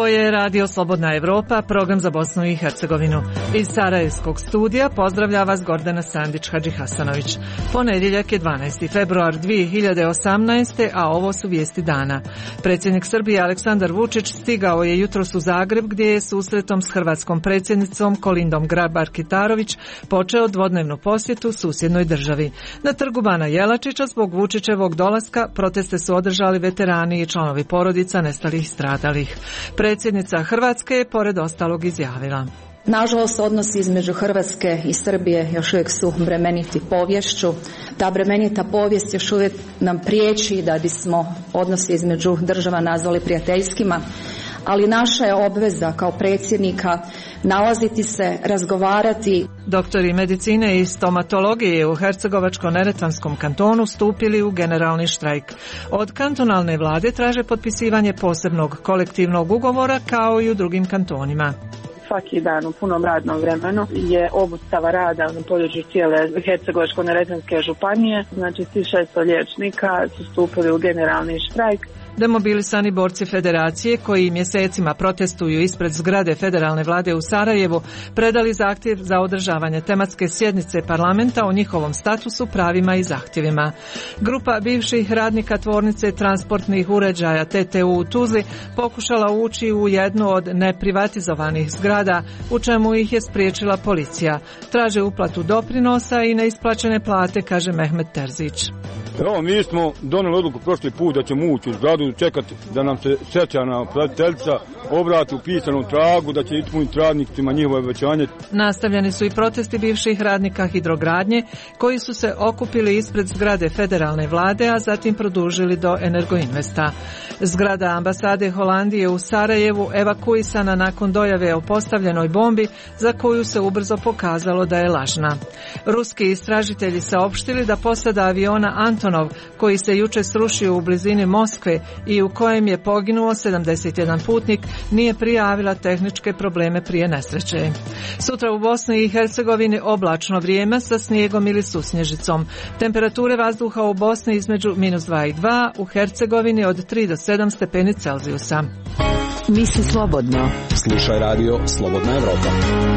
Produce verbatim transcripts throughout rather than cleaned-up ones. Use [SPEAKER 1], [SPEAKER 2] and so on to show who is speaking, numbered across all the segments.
[SPEAKER 1] Ovo je Radio Slobodna Evropa, program za Bosnu i Hercegovinu. Iz Sarajevskog studija pozdravlja vas Gordana Sandić-Hadžihasanović. Ponedjeljak je dvanaesti februar dvije hiljade osamnaeste. a ovo su vijesti dana. Predsjednik Srbije Aleksandar Vučić stigao je jutros u Zagreb gdje je susretom s hrvatskom predsjednicom Kolindom Grabar-Kitarović počeo dvodnevnu posjetu susjednoj državi. Na trgu Bana Jelačića zbog Vučićevog dolaska proteste su održali veterani i članovi porodica nestalih i stradalih. Predsjednica Hrvatske je pored ostalog izjavila:
[SPEAKER 2] Nažalost, odnosi između Hrvatske i Srbije još uvijek su bremeniti poviješću. Ta bremenita povijest još uvijek nam priječi da bismo odnosi između država nazvali prijateljskima, ali naša je obveza kao predsjednika nalaziti se, razgovarati.
[SPEAKER 1] Doktori medicine i stomatologije u Hercegovačko-neretvanskom kantonu stupili u generalni štrajk. Od kantonalne vlade traže potpisivanje posebnog kolektivnog ugovora kao i u drugim kantonima.
[SPEAKER 3] Svaki dan u punom radnom vremenu je obustava rada na području cijele Hercegovačko-neretvanske županije. Znači, svi šesto liječnika su stupili u generalni štrajk.
[SPEAKER 1] Demobilisani borci federacije koji mjesecima protestuju ispred zgrade federalne vlade u Sarajevu predali zahtjev za održavanje tematske sjednice parlamenta o njihovom statusu, pravima i zahtjevima. Grupa bivših radnika tvornice transportnih uređaja T T U u Tuzli pokušala ući u jednu od neprivatizovanih zgrada, u čemu ih je spriječila policija. Traže uplatu doprinosa i neisplaćene plate, kaže Mehmet Terzić.
[SPEAKER 4] Evo, mi smo donijeli odluku prošli put da ćemo ući u zgradu, čekati da nam se stečajna upraviteljica obrati u pisanom tragu, da će ispuniti radnicima njihovo obećanje.
[SPEAKER 1] Nastavljeni su i protesti bivših radnika hidrogradnje koji su se okupili ispred zgrade federalne vlade, a zatim produžili do Energoinvesta. Zgrada ambasade Holandije u Sarajevu evakuisana nakon dojave o postavljenoj bombi za koju se ubrzo pokazalo da je lažna. Ruski istražitelji saopštili da posada aviona Antonov, koji se juče srušio u blizini Moskve i u kojem je poginuo sedamdeset jedan putnik, nije prijavila tehničke probleme prije nesreće. Sutra u Bosni i Hercegovini oblačno vrijeme sa snijegom ili susnježicom. Temperature vazduha u Bosni između minus dva i dva, u Hercegovini od tri do sedam stepeni Celzijusa.
[SPEAKER 5] Misli slobodno.
[SPEAKER 6] Slušaj radio Slobodna Evropa.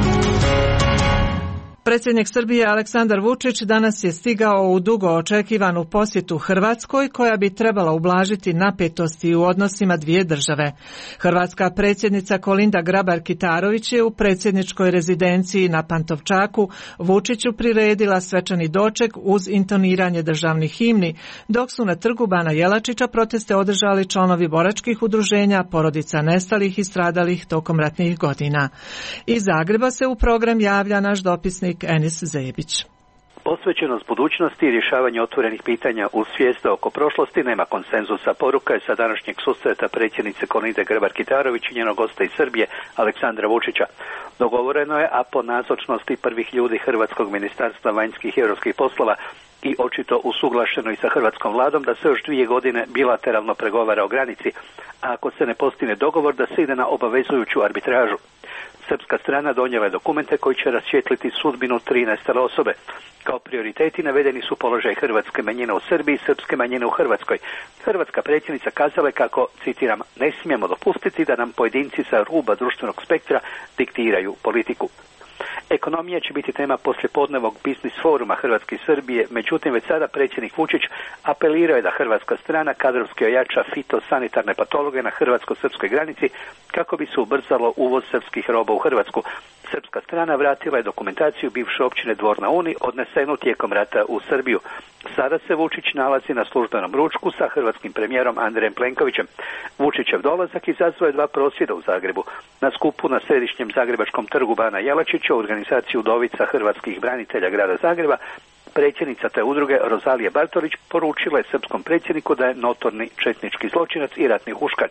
[SPEAKER 1] Predsjednik Srbije Aleksandar Vučić danas je stigao u dugo očekivanu posjetu Hrvatskoj koja bi trebala ublažiti napetosti u odnosima dvije države. Hrvatska predsjednica Kolinda Grabar-Kitarović je u predsjedničkoj rezidenciji na Pantovčaku Vučiću priredila svečani doček uz intoniranje državnih himni, dok su na trgu Bana Jelačića proteste održali članovi boračkih udruženja, porodica nestalih i stradalih tokom ratnih godina. Iz Zagreba se u program javlja naš dopisnik Enis Zebić.
[SPEAKER 7] Posvećenost budućnosti i rješavanje otvorenih pitanja u svijest oko prošlosti nema konsenzusa. Poruka je sa današnjeg susreta predsjednice Kolinde Grabar-Kitarović i njenog gosta iz Srbije Aleksandra Vučića. Dogovoreno je, a po nazočnosti prvih ljudi Hrvatskog ministarstva vanjskih i europskih poslova i očito usuglašeno i sa hrvatskom vladom, da se još dvije godine bilateralno pregovara o granici, a ako se ne postigne dogovor da se ide na obavezujuću arbitražu. Srpska strana donijela je dokumente koji će rasvijetliti sudbinu tri nestale osobe. Kao prioriteti navedeni su položaj hrvatske manjine u Srbiji i srpske manjine u Hrvatskoj. Hrvatska predsjednica kazala je kako, citiram, ne smijemo dopustiti da nam pojedinci sa ruba društvenog spektra diktiraju politiku. Ekonomija će biti tema poslijepodnevnog biznis foruma Hrvatske i Srbije, međutim već sada predsjednik Vučić apelirao je da hrvatska strana kadrovski ojača fitosanitarne patologe na hrvatsko-srpskoj granici kako bi se ubrzalo uvoz srpskih roba u Hrvatsku. Srpska strana vratila je dokumentaciju bivše općine Dvor na Uni odnesenu tijekom rata u Srbiju. Sada se Vučić nalazi na službenom ručku sa hrvatskim premijerom Andrejem Plenkovićem. Vučićev dolazak izazvao je dva prosvjeda u Zagrebu. Na skupu na središnjem zagrebačkom trgu Bana Jelačića u organizaciji udovica hrvatskih branitelja grada Zagreba, predsjednica te udruge Rozalije Bartolić poručila je srpskom predsjedniku da je notorni četnički zločinac i ratni huškač.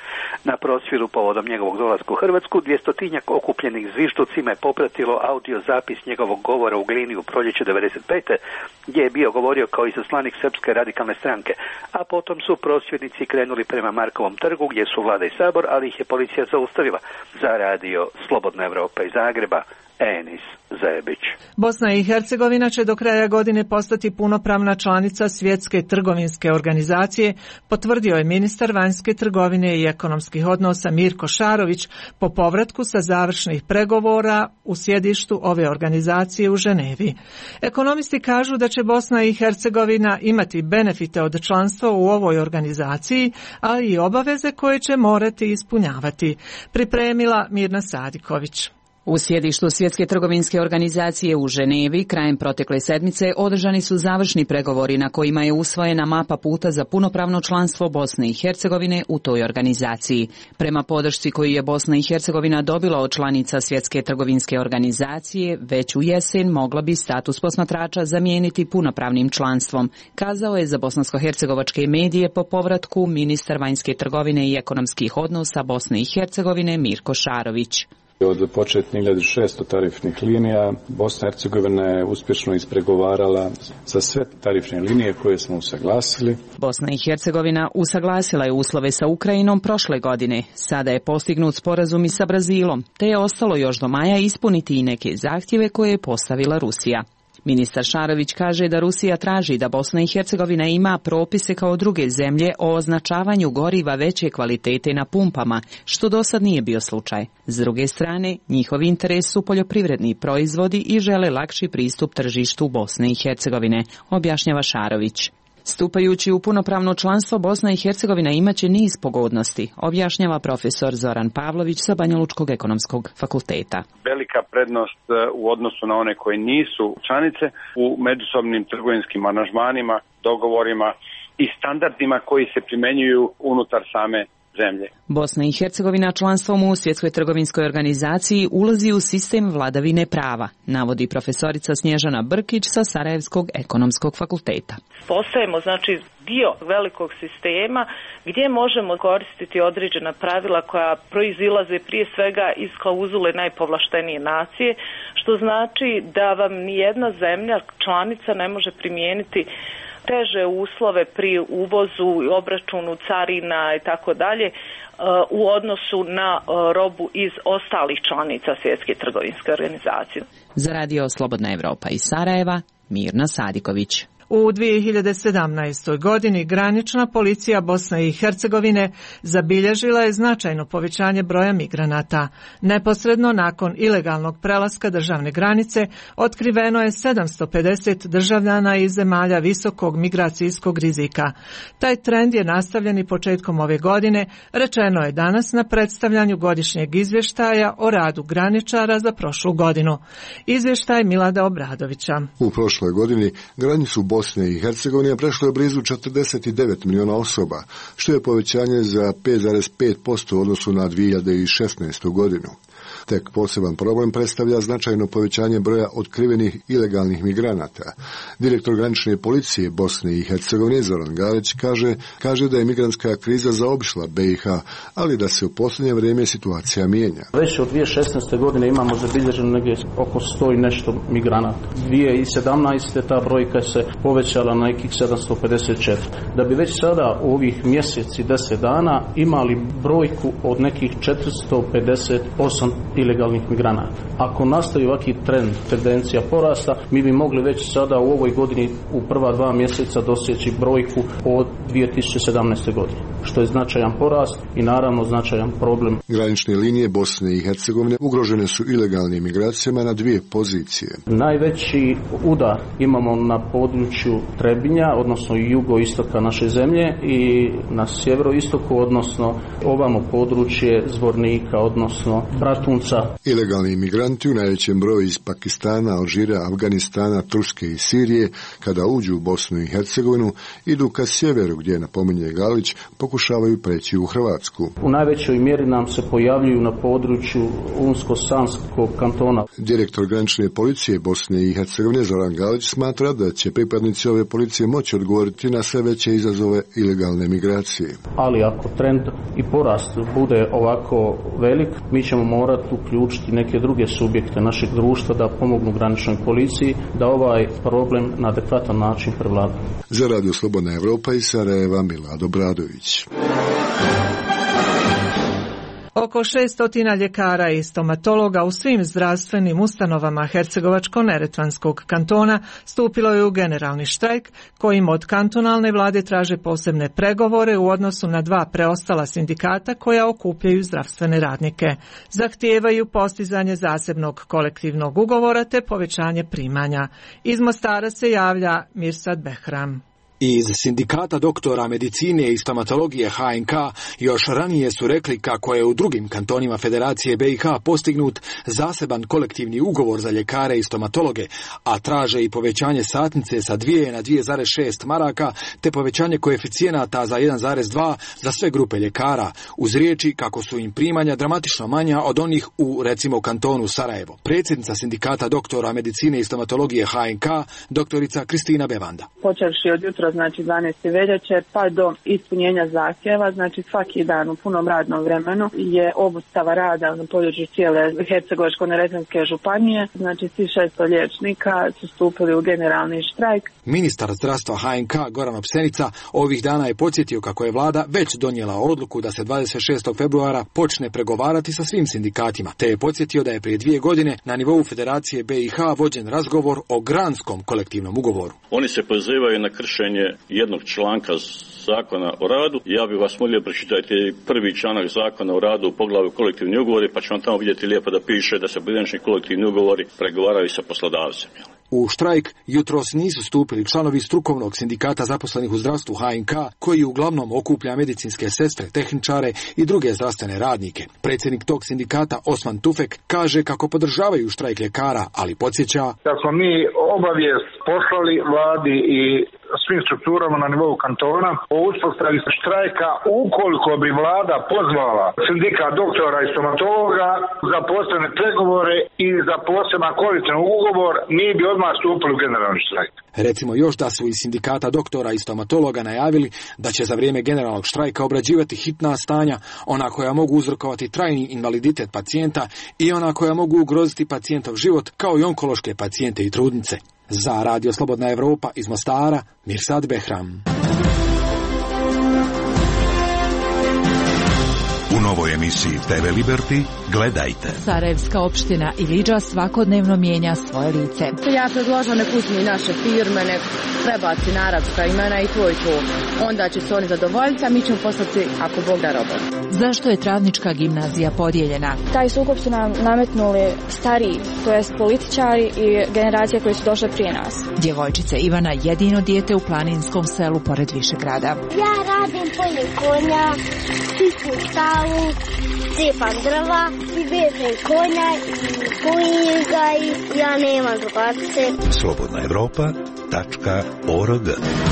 [SPEAKER 7] Na prosvjedu povodom njegovog dolaska u Hrvatsku dvjestotinjak okupljenih zvižducima je popratilo audio zapis njegovog govora u Glini u proljeće devedeset pete gdje je bio govorio kao izaslanik Srpske radikalne stranke, a potom su prosvjednici krenuli prema Markovom trgu gdje su vlada i sabor, ali ih je policija zaustavila. Za radio Slobodna Evropa iz Zagreba, Enis Zajebić.
[SPEAKER 1] Bosna i Hercegovina će do kraja godine postati punopravna članica Svjetske trgovinske organizacije, potvrdio je ministar vanjske trgovine i ekonomskih odnosa Mirko Šarović po povratku sa završnih pregovora u sjedištu ove organizacije u Ženevi. Ekonomisti kažu da će Bosna i Hercegovina imati benefite od članstva u ovoj organizaciji, ali i obaveze koje će morati ispunjavati. Pripremila Mirna Sadiković.
[SPEAKER 8] U sjedištu Svjetske trgovinske organizacije u Ženevi krajem protekle sedmice održani su završni pregovori na kojima je usvojena mapa puta za punopravno članstvo Bosne i Hercegovine u toj organizaciji. Prema podršci koju je Bosna i Hercegovina dobila od članica Svjetske trgovinske organizacije, već u jesen mogla bi status posmatrača zamijeniti punopravnim članstvom, kazao je za bosansko-hercegovačke medije po povratku ministar vanjske trgovine i ekonomskih odnosa Bosne i Hercegovine Mirko Šarović.
[SPEAKER 9] Od početnih hiljadu šesto tarifnih linija Bosna i Hercegovina je uspješno ispregovarala za sve tarifne linije koje smo usaglasili.
[SPEAKER 8] Bosna i Hercegovina usaglasila je uslove sa Ukrajinom prošle godine. Sada je postignut sporazum i sa Brazilom, te je ostalo još do maja ispuniti i neke zahtjeve koje je postavila Rusija. Ministar Šarović kaže da Rusija traži da Bosna i Hercegovina ima propise kao druge zemlje o označavanju goriva veće kvalitete na pumpama, što do sad nije bio slučaj. S druge strane, njihov interes su poljoprivredni proizvodi i žele lakši pristup tržištu Bosne i Hercegovine, objašnjava Šarović. Stupajući u punopravno članstvo, Bosna i Hercegovina imaće niz pogodnosti, objašnjava profesor Zoran Pavlović sa Banjalučkog ekonomskog fakulteta.
[SPEAKER 10] Velika prednost u odnosu na one koje nisu članice u međusobnim trgovinskim aranžmanima, dogovorima i standardima koji se primjenjuju unutar same zemlje.
[SPEAKER 8] Bosna i Hercegovina članstvom u Svjetskoj trgovinskoj organizaciji ulazi u sistem vladavine prava, navodi profesorica Snježana Brkić sa Sarajevskog ekonomskog fakulteta.
[SPEAKER 11] Postajemo znači dio velikog sistema gdje možemo koristiti određena pravila koja proizilaze prije svega iz klauzule najpovlaštenije nacije, što znači da vam nijedna zemlja članica ne može primijeniti teže uslove pri uvozu, obračunu carina i tako dalje u odnosu na robu iz ostalih članica Svjetske trgovinske organizacije.
[SPEAKER 8] Za radio Slobodna Evropa iz Sarajeva, Mirna Sadiković.
[SPEAKER 1] U dvije hiljade sedamnaestoj. godini granična policija Bosne i Hercegovine zabilježila je značajno povećanje broja migranata. Neposredno nakon ilegalnog prelaska državne granice otkriveno je sedamsto pedeset državljana iz zemalja visokog migracijskog rizika. Taj trend je nastavljen i početkom ove godine, rečeno je danas na predstavljanju godišnjeg izvještaja o radu graničara za prošlu godinu. Izvještaj Milada Obradovića.
[SPEAKER 12] U prošloj godini granicu Bosne i Hercegovine prešlo je blizu četrdeset devet milijuna osoba, što je povećanje za pet zarez pet posto u odnosu na dvije hiljade šesnaestu. godinu. Tek poseban problem predstavlja značajno povećanje broja otkrivenih ilegalnih migranata. Direktor granične policije Bosne i Hercegovine Zoran Galić kaže, kaže da je migrantska kriza zaobišla B i H, ali da se u posljednje vrijeme situacija mijenja.
[SPEAKER 13] Već od dvije hiljade šesnaeste. godine imamo zabilježeno negdje oko sto i nešto migranata. dvije hiljade sedamnaeste. ta brojka se povećala na nekih sedamsto pedeset četiri. Da bi već sada u ovih mjeseci deset dana imali brojku od nekih četiristo pedeset osam ilegalnih migranata. Ako nastavi ovakvi trend, tendencija porasta, mi bi mogli već sada u ovoj godini u prva dva mjeseca doseći brojku od dvije tisuće sedamnaeste. godine, što je značajan porast i naravno značajan problem.
[SPEAKER 12] Granične linije Bosne i Hercegovine ugrožene su ilegalnim migracijama na dvije pozicije.
[SPEAKER 13] Najveći udar imamo na području Trebinja, odnosno jugoistoka naše zemlje, i na sjeveroistoku, odnosno ovamo područje Zvornika, odnosno Bratunca.
[SPEAKER 12] Ilegalni migranti u najvećem broju iz Pakistana, Alžira, Afganistana, Turske i Sirije, kada uđu u Bosnu i Hercegovinu, idu ka sjeveru gdje, napominje Galić, pokušavaju preći u Hrvatsku.
[SPEAKER 13] U najvećoj mjeri nam se pojavljuju na području Unsko-Sanskog kantona.
[SPEAKER 12] Direktor granične policije Bosne i Hercegovine Zoran Galić smatra da će pripadnici ove policije moći odgovoriti na sve veće izazove ilegalne migracije.
[SPEAKER 13] Ali ako trend i porast bude ovako velik, mi ćemo morati uključiti neke druge subjekte našeg društva da pomognu graničnoj policiji da ovaj problem na adekvatan način prevlada.
[SPEAKER 12] Za radio Slobodna Evropa iz Sarajeva, Milad Obradović.
[SPEAKER 1] Oko šesto ljekara i stomatologa u svim zdravstvenim ustanovama Hercegovačko-neretvanskog kantona stupilo je u generalni štrajk, kojim od kantonalne vlade traže posebne pregovore u odnosu na dva preostala sindikata koja okupljaju zdravstvene radnike. Zahtijevaju postizanje zasebnog kolektivnog ugovora te povećanje primanja. Iz Mostara se javlja Mirsad Behram.
[SPEAKER 14] Iz sindikata doktora medicine i stomatologije H N K još ranije su rekli kako je u drugim kantonima Federacije B i H postignut zaseban kolektivni ugovor za ljekare i stomatologe, a traže i povećanje satnice sa dvije na dvije zarez šest maraka te povećanje koeficijenata za jedan zarez dva za sve grupe ljekara, uz riječi kako su im primanja dramatično manja od onih u, recimo, kantonu Sarajevo. Predsjednica sindikata doktora medicine i stomatologije H N K, doktorica Kristina Bevanda.
[SPEAKER 3] Počevši od jutra, znači dvanaeste veljače, pa do ispunjenja zahtjeva, znači svaki dan u punom radnom vremenu je obustava rada na području cijele Hercegovačko-neretvanske županije, znači svi šesto liječnika su stupili u generalni štrajk.
[SPEAKER 14] Ministar zdravstva H N K Goran Opsenica ovih dana je podsjetio kako je vlada već donijela odluku da se dvadeset šestog februara počne pregovarati sa svim sindikatima, te je podsjetio da je prije dvije godine na nivou Federacije B i H vođen razgovor o granskom kolektivnom ugovoru.
[SPEAKER 15] Oni se pozivaju na kršenje jednog članka zakona o radu. Ja bih vas molio pročitajte prvi članak zakona o radu u poglavlju kolektivni ugovori, pa će vam tamo vidjeti lijepo da piše da se pojedinačni kolektivni ugovori pregovaraju sa poslodavcem.
[SPEAKER 14] U štrajk jutros nisu stupili članovi strukovnog sindikata zaposlenih u zdravstvu H N K, koji uglavnom okuplja medicinske sestre, tehničare i druge zdravstvene radnike. Predsjednik tog sindikata Osman Tufek kaže kako podržavaju štrajk ljekara, ali podsjeća
[SPEAKER 16] da smo mi obavijest poslali vladi i svim strukturama na nivou kantona o uspostavi štrajka ukoliko bi vlada pozvala sindikat doktora i stomatologa za posebne pregovore i za poseban kolektivni ugovor, mi bi odmah stupili u generalni štrajk.
[SPEAKER 14] Recimo još da su iz sindikata doktora i stomatologa najavili da će za vrijeme generalnog štrajka obrađivati hitna stanja, ona koja mogu uzrokovati trajni invaliditet pacijenta i ona koja mogu ugroziti pacijentov život, kao i onkološke pacijente i trudnice. Za Radio Slobodna Evropa iz Mostara, Mirsad Behram.
[SPEAKER 17] U novoj emisiji T V Liberty gledajte.
[SPEAKER 5] Sarajevska opština Ilidža svakodnevno mijenja svoje lice.
[SPEAKER 2] Ja predložila nek uzmi naše firme, nek prebaci na arapska imena i to i to. Onda će se oni zadovoljiti, a mi ćemo poslati, ako Bog da, robot.
[SPEAKER 5] Zašto je Travnička gimnazija podijeljena?
[SPEAKER 18] Taj sukob su nam nametnuli stariji, to jest političari i generacije koje su došle prije nas.
[SPEAKER 5] Djevojčica Ivana jedino dijete u planinskom selu pored Višegrada.
[SPEAKER 19] Ja radim polje konja, čistim stavu, cepam drva, i vežem konja, i pojim ga i ja nemam drugarce.
[SPEAKER 17] Slobodna Evropa tačka org.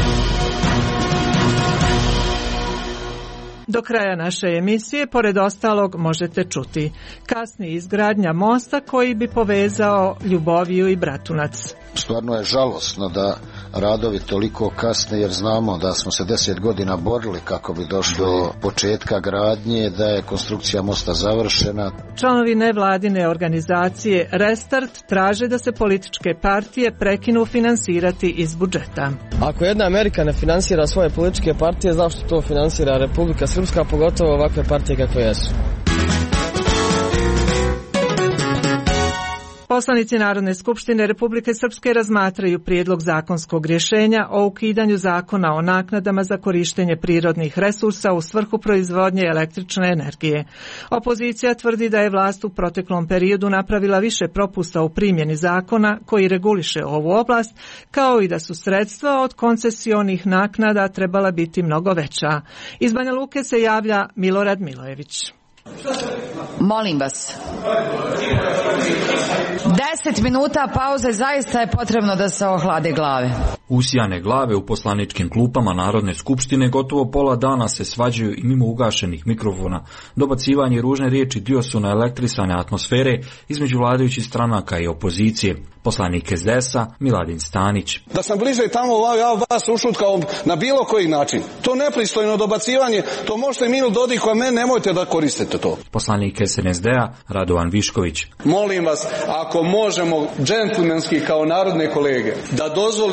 [SPEAKER 1] Do kraja naše emisije, pored ostalog, možete čuti: kasni izgradnja mosta koji bi povezao Ljuboviju i Bratunac.
[SPEAKER 20] Stvarno je žalosno da radovi toliko kasne, jer znamo da smo se deset godina borili kako bi došli do početka gradnje, da je konstrukcija mosta završena.
[SPEAKER 1] Članovi nevladine organizacije Restart traže da se političke partije prekinu finansirati iz budžeta.
[SPEAKER 21] Ako jedna Amerika ne finansira svoje političke partije, zašto to finansira Republika Srpska, pogotovo ovakve partije kakve jesu?
[SPEAKER 1] Poslanici Narodne skupštine Republike Srpske razmatraju prijedlog zakonskog rješenja o ukidanju zakona o naknadama za korištenje prirodnih resursa u svrhu proizvodnje električne energije. Opozicija tvrdi da je vlast u proteklom periodu napravila više propusta u primjeni zakona koji reguliše ovu oblast, kao i da su sredstva od koncesionih naknada trebala biti mnogo veća. Iz Banja Luke se javlja Milorad Milojević.
[SPEAKER 22] Molim vas. Deset minuta pauze, zaista je potrebno da se ohlade glave.
[SPEAKER 23] Usijane glave u poslaničkim klupama Narodne skupštine gotovo pola dana se svađaju i mimo ugašenih mikrofona. Dobacivanje i ružne riječi dio su na elektrisane atmosfere između vladajućih stranaka i opozicije. Poslanik S D S-a Miladin Stanić.
[SPEAKER 24] Da sam bliže tamo, ja vas ušutkao na bilo koji način. To nepristojno dobacivanje, to možete Milo Dodik, a mene nemojte da koristite to.
[SPEAKER 23] Poslanik S N S D-a Radovan Višković.
[SPEAKER 24] Molim vas, ako možemo džentlmenski kao narodne kolege da dozvolimo ljudima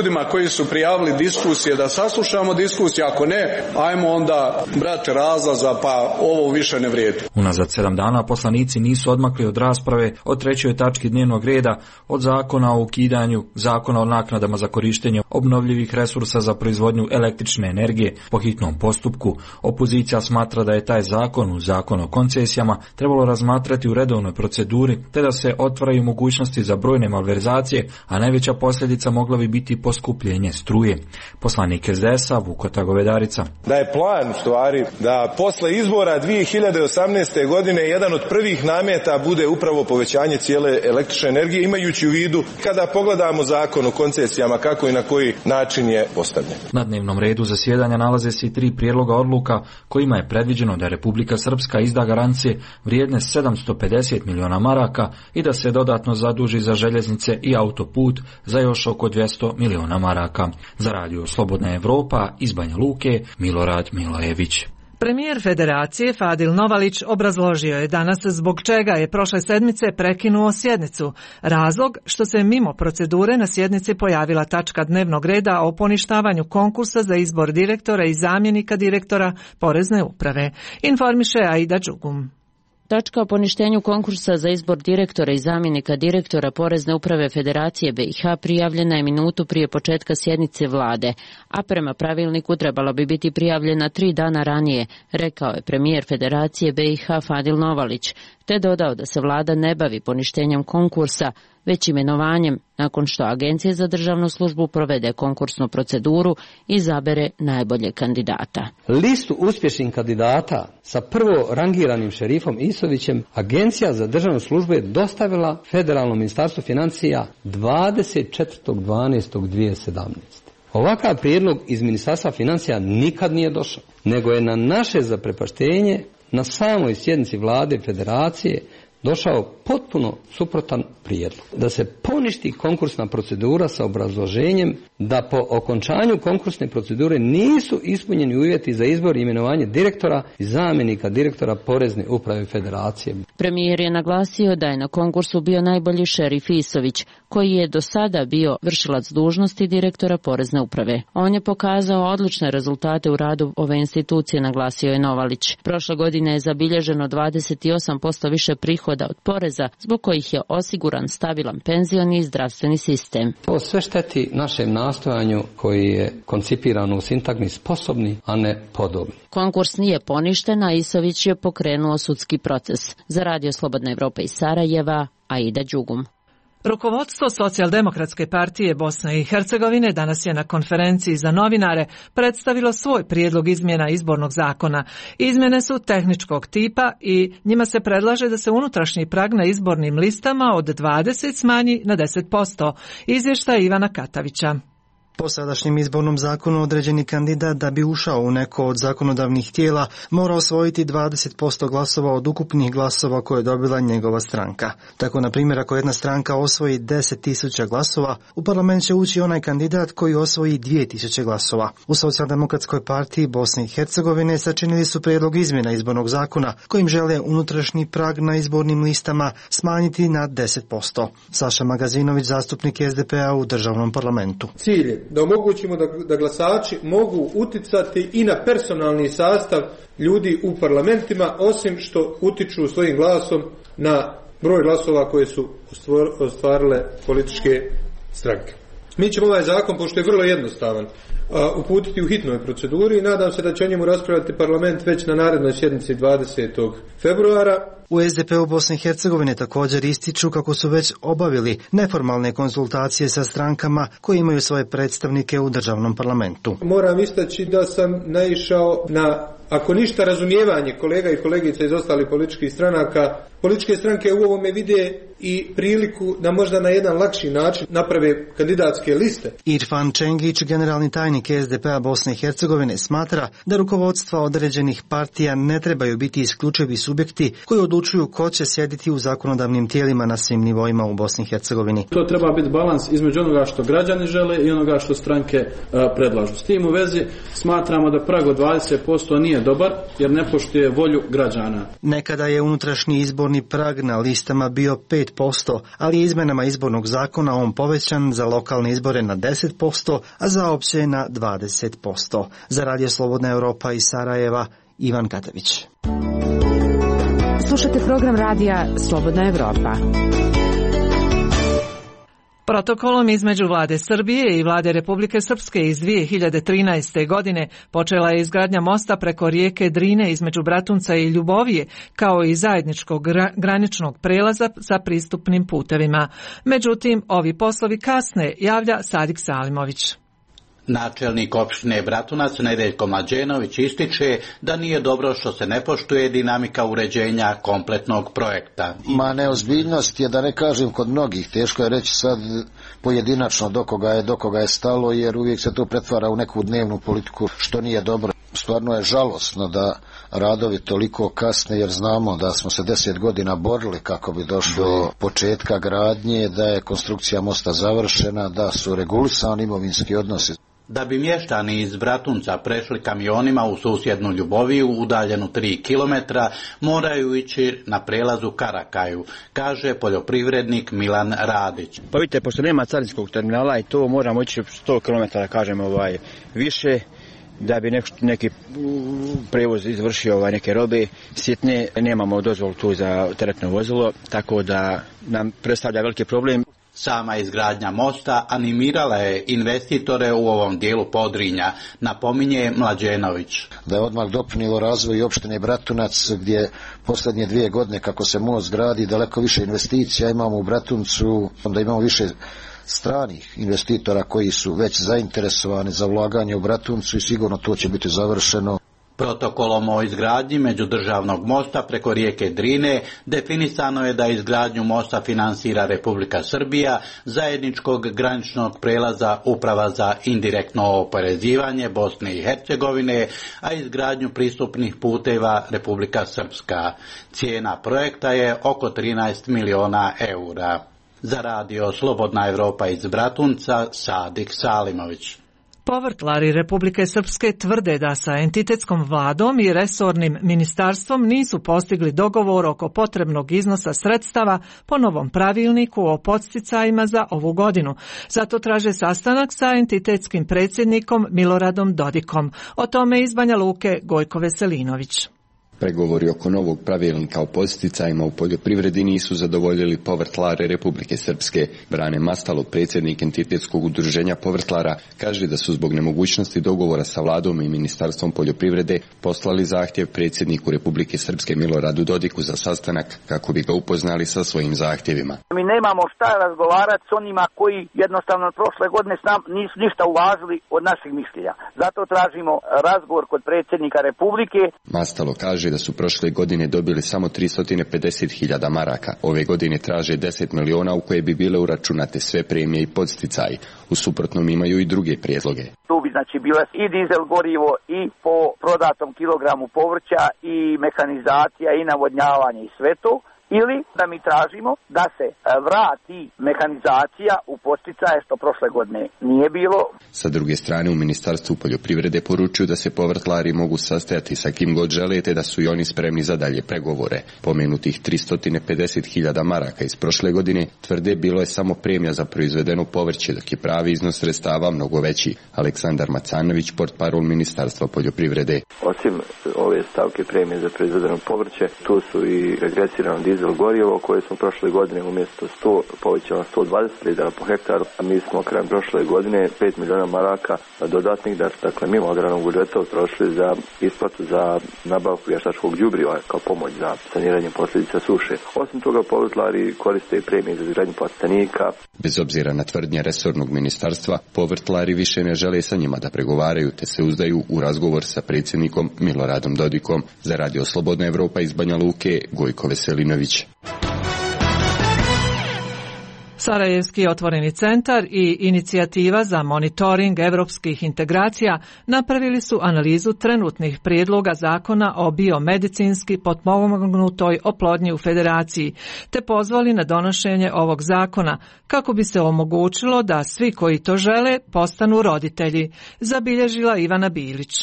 [SPEAKER 24] ljudima koji su prijavili diskusije da saslušamo diskusije, ako ne, ajmo onda brati razlaza pa ovo više ne vrijedi.
[SPEAKER 23] Unazad sedam dana poslanici nisu odmakli od rasprave o trećoj tački dnevnog reda, od zakona o ukidanju zakona o naknadama za korištenje obnovljivih resursa za proizvodnju električne energije po hitnom postupku. Opozicija smatra da je taj zakon u zakonu o koncesijama trebalo razmatrati u redovnoj proceduri, te da se otvaraju mogućnosti za brojne malverzacije, a najveća posljedica mogla bi biti poskupljenje struje. Poslanik es de es a Vukota Govedarica.
[SPEAKER 4] Da je plan u stvari da posle izbora dvije hiljade osamnaeste. godine jedan od prvih nameta bude upravo povećanje cijele električne energije, imajući u vidu kada pogledamo zakon o koncesijama kako i na koji način je postavljen.
[SPEAKER 23] Na dnevnom redu zasjedanja nalaze se i tri prijedloga odluka kojima je predviđeno da Republika Srpska izda garancije vrijedne sedamsto pedeset miliona maraka i da se dodatno zaduži za željeznice i autoput za još oko dvjesto miliona maraka. Za radio Slobodna Evropa iz Banja Luke, Milorad Milojević.
[SPEAKER 1] Premijer Federacije Fadil Novalić obrazložio je danas zbog čega je prošle sedmice prekinuo sjednicu. Razlog što se mimo procedure na sjednici pojavila tačka dnevnog reda o poništavanju konkursa za izbor direktora i zamjenika direktora Porezne uprave. Informiše Aida Đugum.
[SPEAKER 6] Tačka o poništenju konkursa za izbor direktora i zamjenika direktora Porezne uprave Federacije be i ha prijavljena je minutu prije početka sjednice vlade, a prema pravilniku trebalo bi biti prijavljena tri dana ranije, rekao je premijer Federacije be i ha Fadil Novalić, te dodao da se vlada ne bavi poništenjem konkursa, već imenovanjem nakon što Agencija za državnu službu provede konkursnu proceduru i izabere najbolje kandidata.
[SPEAKER 7] Listu uspješnih kandidata sa prvo rangiranim šerifom Isovićem Agencija za državnu službu je dostavila Federalnom ministarstvu financija dvadeset četvrtog dvanaestog dvije hiljade sedamnaeste. Ovakav prijedlog iz Ministarstva financija nikad nije došao, nego je na naše zaprepaštenje na samoj sjednici vlade Federacije došao potpuno suprotan prijedlog. Da se poništi konkursna procedura sa obrazloženjem da po okončanju konkursne procedure nisu ispunjeni uvjeti za izbor i imenovanje direktora i zamjenika direktora Porezne uprave Federacije.
[SPEAKER 6] Premijer je naglasio da je na konkursu bio najbolji šerif Isović, koji je do sada bio vršilac dužnosti direktora Porezne uprave. On je pokazao odlične rezultate u radu ove institucije, naglasio je Novalić. Prošle godine je zabilježeno dvadeset osam posto više prihoda od poreza, zbog kojih je osiguran stabilan penzioni i zdravstveni sistem.
[SPEAKER 7] To sve šteti našem nastojanju koji je koncipiran u sintagmi sposobni, a ne podobni.
[SPEAKER 6] Konkurs nije poništen, a Isović je pokrenuo sudski proces. Za radio Slobodna Evropa iz Sarajeva, Aida Đugum.
[SPEAKER 1] Rukovodstvo Socijaldemokratske partije Bosne i Hercegovine danas je na konferenciji za novinare predstavilo svoj prijedlog izmjena izbornog zakona. Izmjene su tehničkog tipa i njima se predlaže da se unutrašnji prag na izbornim listama od dvadeset smanji na deset posto. Izvještaj Ivana Katavića.
[SPEAKER 9] Po sadašnjem izbornom zakonu određeni kandidat da bi ušao u neko od zakonodavnih tijela mora osvojiti dvadeset posto glasova od ukupnih glasova koje je dobila njegova stranka. Tako, na primjer, ako jedna stranka osvoji deset tisuća glasova, u parlament će ući onaj kandidat koji osvoji dvije tisuće glasova. U Socijaldemokratskoj partiji Bosne i Hercegovine sačinili su prijedlog izmjena izbornog zakona kojim žele unutrašnji prag na izbornim listama smanjiti na deset posto. Saša Magazinović, zastupnik es de pe a u državnom parlamentu.
[SPEAKER 25] Cilj da omogućimo da, da glasači mogu uticati i na personalni sastav ljudi u parlamentima, osim što utiču svojim glasom na broj glasova koje su ostvarile političke stranke. Mi ćemo ovaj zakon, pošto je vrlo jednostavan, uputiti u hitnoj proceduri i nadam se da će o njemu raspravljati parlament već na narednoj sjednici dvadesetog februara.
[SPEAKER 9] U es de pe u Bosne i Hercegovine također ističu kako su već obavili neformalne konzultacije sa strankama koje imaju svoje predstavnike u državnom parlamentu.
[SPEAKER 25] Moram istaći da sam naišao na, ako ništa, razumijevanje kolega i kolegica iz ostalih političkih stranaka. Političke stranke u ovome vide i priliku da možda na jedan lakši način naprave kandidatske liste.
[SPEAKER 9] Irfan Čengić, generalni tajnik es de pe a Bosne i Hercegovine, smatra da rukovodstva određenih partija ne trebaju biti isključivi subjekti koji odlučuju ko će sjediti u zakonodavnim tijelima na svim nivoima u Bosni i Hercegovini.
[SPEAKER 13] To treba biti balans između onoga što građani žele i onoga što stranke a, predlažu. S tim u vezi smatramo da prag od dvadeset posto nije dobar jer ne poštuje volju građana.
[SPEAKER 9] Nekada je unutrašnji izborni prag na listama bio pet pet posto, ali je izmenama izbornog zakona on povećan za lokalne izbore na deset posto, a za opće na dvadeset posto. Za Radio Slobodna Europa iz Sarajeva, Ivan Katavić.
[SPEAKER 5] Slušate program radija Slobodna Evropa.
[SPEAKER 1] Protokolom između vlade Srbije i vlade Republike Srpske iz dvije hiljade trinaeste. godine počela je izgradnja mosta preko rijeke Drine između Bratunca i Ljubovije, kao i zajedničkog graničnog prelaza sa pristupnim putevima. Međutim, ovi poslovi kasne, javlja Sadik Salimović.
[SPEAKER 3] Načelnik opštine Bratunac Nedeljko Mlađenović ističe da nije dobro što se ne poštuje dinamika uređenja kompletnog projekta.
[SPEAKER 20] Ma neozbiljnost je, da ne kažem kod mnogih, teško je reći sad pojedinačno do koga je, do koga je stalo, jer uvijek se to pretvara u neku dnevnu politiku, što nije dobro. Stvarno je žalosno da radovi toliko kasne, jer znamo da smo se deset godina borili kako bi došlo do početka gradnje, da je konstrukcija mosta završena, da su regulisani imovinski odnosi.
[SPEAKER 3] Da bi mještani iz Bratunca prešli kamionima u susjednu Ljuboviju, udaljenu tri kilometra, moraju ići na prelazu Karakaju, kaže poljoprivrednik Milan Radić.
[SPEAKER 8] Pa vidite, pošto nema carinskog terminala i to moramo ići sto kilometara, kažem, ovaj, više, da bi neki, neki prevoz izvršio ovaj, neke robe sitne. Nemamo dozvolu tu za teretno vozilo, tako da nam predstavlja veliki problem.
[SPEAKER 3] Sama izgradnja mosta animirala je investitore u ovom dijelu Podrinja, napominje Mlađenović.
[SPEAKER 20] Da je odmah doprinilo razvoju opštine Bratunac, gdje posljednje dvije godine kako se most gradi, daleko više investicija imamo u Bratuncu, da imamo više stranih investitora koji su već zainteresovani za ulaganje u Bratuncu i sigurno to će biti završeno.
[SPEAKER 3] Protokolom o izgradnji međudržavnog mosta preko rijeke Drine definisano je da izgradnju mosta finansira Republika Srbija, zajedničkog graničnog prelaza Uprava za indirektno oporezivanje Bosne i Hercegovine, a izgradnju pristupnih puteva Republika Srpska. Cijena projekta je oko trinaest miliona eura. Za Radio Slobodna Evropa iz Bratunca, Sadik Salimović.
[SPEAKER 1] Povrtlari Republike Srpske tvrde da sa entitetskom vladom i resornim ministarstvom nisu postigli dogovor oko potrebnog iznosa sredstava po novom pravilniku o podsticajima za ovu godinu. Zato traže sastanak sa entitetskim predsjednikom Miloradom Dodikom. O tome iz Banja Luke Gojko Veselinović.
[SPEAKER 10] Pregovori oko novog pravilnika o podsticajima u poljoprivredi nisu zadovoljili povrtlare Republike Srpske. Brane Mastalo, predsjednik entitetskog udruženja povrtlara, kaže da su zbog nemogućnosti dogovora sa vladom i ministarstvom poljoprivrede poslali zahtjev predsjedniku Republike Srpske Miloradu Dodiku za sastanak kako bi ga upoznali sa svojim zahtjevima.
[SPEAKER 11] Mi nemamo šta razgovarati s onima koji jednostavno prošle godine s nam nisu ništa uvažili od naših mišljenja. Zato tražimo razgovor kod predsjednika Republike.
[SPEAKER 10] Mastalo kaže da su prošle godine dobili samo tristo pedeset hiljada maraka. Ove godine traže deset miliona u koje bi bile uračunate sve premije i podsticaji. U suprotnom imaju i druge prijedloge.
[SPEAKER 11] Tu bi znači bile i dizel gorivo i po prodatom kilogramu povrća i mehanizacija i navodnjavanje i sve to. Ili da mi tražimo da se vrati mehanizacija u podsticaje što prošle godine nije bilo.
[SPEAKER 10] Sa druge strane u Ministarstvu poljoprivrede poručuju da se povrtlari mogu sastajati sa kim god žele te da su i oni spremni za dalje pregovore. Pomenutih tristo pedeset hiljada maraka iz prošle godine tvrde bilo je samo premija za proizvedeno povrće, dok je pravi iznos sredstava mnogo veći. Aleksandar Macanović, portparol Ministarstva poljoprivrede.
[SPEAKER 12] Osim ove stavke premije za proizvedeno povrće, tu su i regresirano dizel gorivo koje smo prošle godine umjesto sto povećalo sto dvadeset litara po hektaru, a mi smo krajem prošle godine pet miliona maraka dodatnih, dakle mimo agrarnog budžeta utrošili za isplatu za nabavku vještačkog đubriva kao pomoć za saniranje posljedica suše. Osim toga povrtlari koriste i premije za izgradnju plastenika.
[SPEAKER 10] Bez obzira na tvrdnje resornog ministarstva, povrtlari više ne žele sa njima da pregovaraju te se uzdaju u razgovor sa predsjednikom Miloradom Dodikom. Za Radio Slobodna Evropa iz Banja Luke, Gojko Veselinović.
[SPEAKER 1] Sarajevski otvoreni centar i inicijativa za monitoring evropskih integracija napravili su analizu trenutnih prijedloga zakona o biomedicinski potpomognutoj oplodnji u Federaciji, te pozvali na donošenje ovog zakona kako bi se omogućilo da svi koji to žele postanu roditelji, zabilježila Ivana Bilić.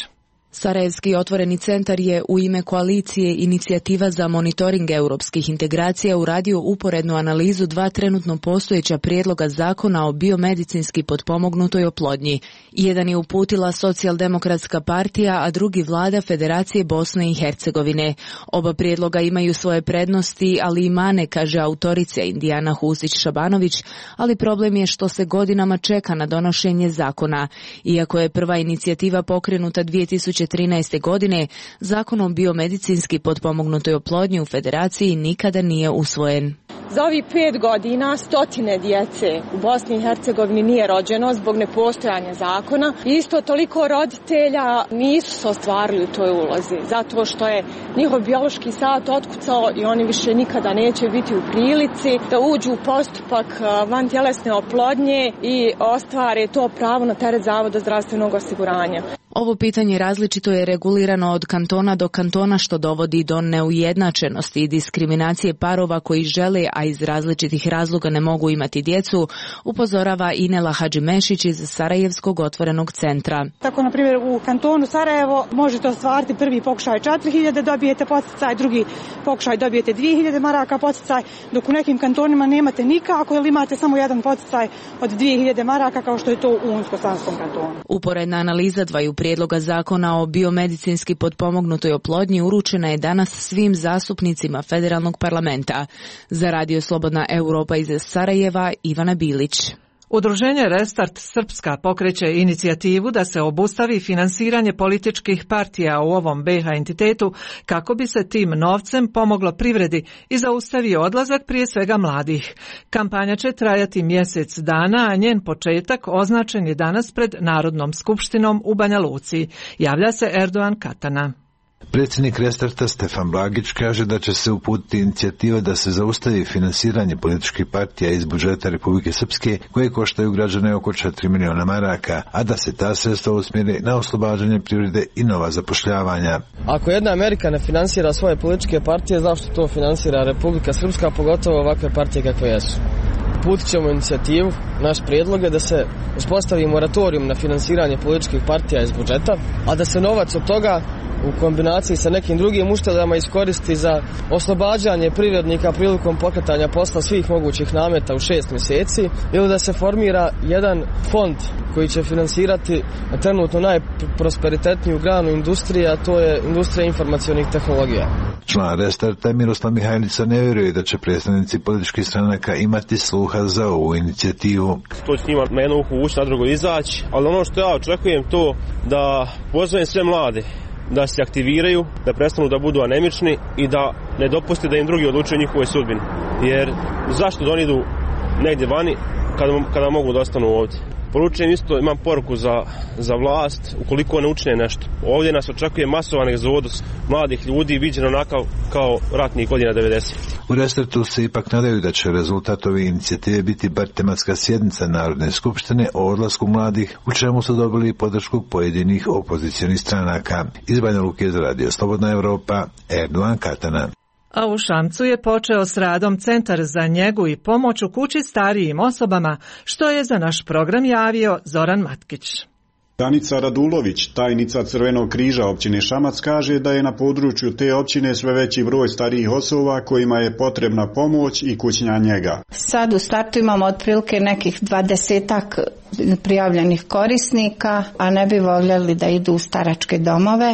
[SPEAKER 2] Sarajevski otvoreni centar je u ime koalicije Inicijativa za monitoring europskih integracija uradio uporednu analizu dva trenutno postojeća prijedloga zakona o biomedicinski potpomognutoj oplodnji. Jedan je uputila Socijaldemokratska partija, a drugi vlada Federacije Bosne i Hercegovine. Oba prijedloga imaju svoje prednosti, ali i mane, kaže autorica Indijana Husić-Šabanović, ali problem je što se godinama čeka na donošenje zakona. Iako je prva inicijativa pokrenuta dvije tisuće trinaeste. godine, zakon o biomedicinski potpomognutoj oplodnji u Federaciji nikada nije usvojen.
[SPEAKER 14] Za ovih pet godina stotine djece u Bosni i Hercegovini nije rođeno zbog nepostojanja zakona. Isto toliko roditelja nisu se ostvarili u toj ulozi, zato što je njihov biološki sat otkucao i oni više nikada neće biti u prilici da uđu u postupak vantjelesne oplodnje i ostvare to pravo na teret Zavoda zdravstvenog osiguranja.
[SPEAKER 2] Ovo pitanje različito je regulirano od kantona do kantona, što dovodi do neujednačenosti i diskriminacije parova koji žele, a iz različitih razloga ne mogu imati djecu, upozorava Inela Hadžimešić iz Sarajevskog otvorenog centra.
[SPEAKER 15] Tako, na primjer, u kantonu Sarajevo možete ostvariti prvi pokušaj četiri hiljade, dobijete podsticaj, drugi pokušaj dobijete dvije hiljade maraka podsticaj, dok u nekim kantonima nemate nikako ili imate samo jedan podsticaj od dvije hiljade maraka, kao što je to u Unsko-Sanskom kantonu.
[SPEAKER 2] Uporedna analiza dvaju prijedloga zakona o biomedicinski potpomognutoj oplodnji uručena je danas svim zastupnicima federalnog parlamenta. Za Radio Slobodna Europa iz Sarajeva, Ivana Bilić.
[SPEAKER 1] Udruženje Restart Srpska pokreće inicijativu da se obustavi finansiranje političkih partija u ovom be ha entitetu kako bi se tim novcem pomoglo privredi i zaustavio odlazak prije svega mladih. Kampanja će trajati mjesec dana, a njen početak označen je danas pred Narodnom skupštinom u Banja Luci. Javlja se Erdogan Katana.
[SPEAKER 16] Predsjednik Restarta Stefan Blagić kaže da će se uputiti inicijativa da se zaustavi finansiranje političkih partija iz budžeta Republike Srpske koje koštaju građane oko četiri miliona maraka, a da se ta sredstva usmjeri na oslobađanje privrede i nova zapošljavanja.
[SPEAKER 21] Ako jedna Amerika ne finansira svoje političke partije, zašto to finansira Republika Srpska, pogotovo ovakve partije kakve jesu? Uputit ćemo inicijativu, naš prijedlog je da se uspostavi moratorium na finansiranje političkih partija iz budžeta, a da se novac od toga u kombinaciji sa nekim drugim uštedama iskoristi za oslobađanje privrednika prilikom pokretanja posla svih mogućih nameta u šest mjeseci, ili da se formira jedan fond koji će finansirati trenutno najprosperitetniju granu industrije, a to je industrija informacionih tehnologija.
[SPEAKER 16] Član Restarta Miroslav Mihajlica ne vjeruje da će predstavnici političkih stranaka imati sluha za ovu inicijativu.
[SPEAKER 18] To će njima na jedno uhu ući, na drugo izaći, ali ono što ja očekujem to da pozovem sve mlade da se aktiviraju, da prestanu da budu anemični i da ne dopuste da im drugi odlučuju njihove sudbine. Jer zašto da oni idu negdje vani kada, kada mogu da ostanu ovdje? Poručujem isto, imam poruku za, za vlast, ukoliko ne učine nešto. Ovdje nas očekuje masovan egzodus mladih ljudi, viđen onakav kao ratnih godina devedesetih.
[SPEAKER 16] U Restartu se ipak nadaju da će rezultat ove inicijative biti bar tematska sjednica Narodne skupštine o odlasku mladih, u čemu su dobili podršku pojedinih opozicionih stranaka. Iz Banja Luke za Radio Slobodna Europa, Erdogan Katana.
[SPEAKER 1] A u Šamcu je počeo s radom Centar za njegu i pomoć u kući starijim osobama, što je za naš program javio Zoran Matkić.
[SPEAKER 26] Danica Radulović, tajnica Crvenog križa općine Šamac, kaže da je na području te općine sve veći broj starijih osoba kojima je potrebna pomoć i kućna njega.
[SPEAKER 27] Sad u startu imamo otprilike nekih dvadesetak prijavljenih korisnika, a ne bi voljeli da idu u staračke domove,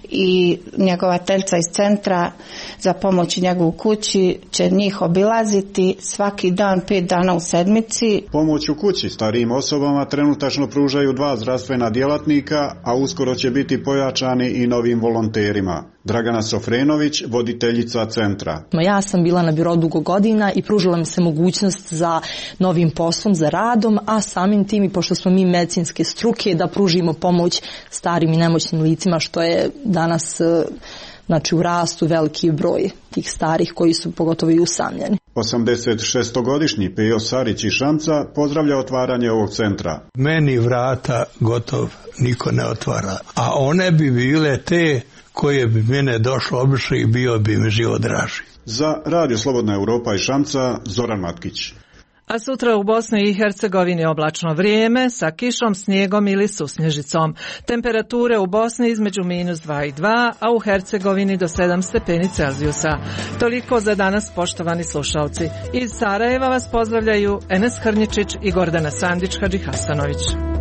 [SPEAKER 27] i njegovateljca iz Centra za pomoć i njegu u kući će njih obilaziti svaki dan, pet dana u sedmici.
[SPEAKER 26] Pomoć u kući starijim osobama trenutačno pružaju dva zdravstvena djelatnika, a uskoro će biti pojačani i novim volonterima. Dragana Sofrenović, voditeljica centra.
[SPEAKER 28] Ja sam bila na birou dugo godina i pružila mi se mogućnost za novim poslom, za radom, a samim tim, i pošto smo mi medicinske struke, da pružimo pomoć starim i nemoćnim licima, što je danas, znači, u rastu veliki broj tih starih koji su pogotovo i usamljeni.
[SPEAKER 26] osamdeset šestogodišnji Pejo Sarić iz Šamca pozdravlja otvaranje ovog centra.
[SPEAKER 29] Meni vrata gotov niko ne otvara, a one bi bile te koje bi mene došlo obično i bio bi mi život draži.
[SPEAKER 26] Za Radio Slobodna Europa iz Šamca, Zoran Matkić.
[SPEAKER 1] A sutra u Bosni i Hercegovini oblačno vrijeme sa kišom, snijegom ili susnježicom. Temperature u Bosni između minus dva i dva, a u Hercegovini do sedam stepeni Celzijusa. Toliko za danas, poštovani slušalci. Iz Sarajeva vas pozdravljaju Enes Hrnjičić i Gordana Sandić Hadžihasanović.